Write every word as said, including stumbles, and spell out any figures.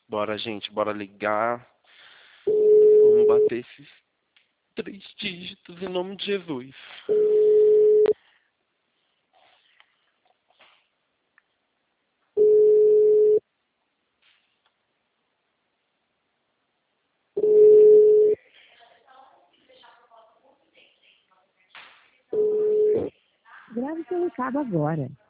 Bora, gente, bora ligar. Vamos bater esses três dígitos em nome de Jesus. Grave seu recado agora.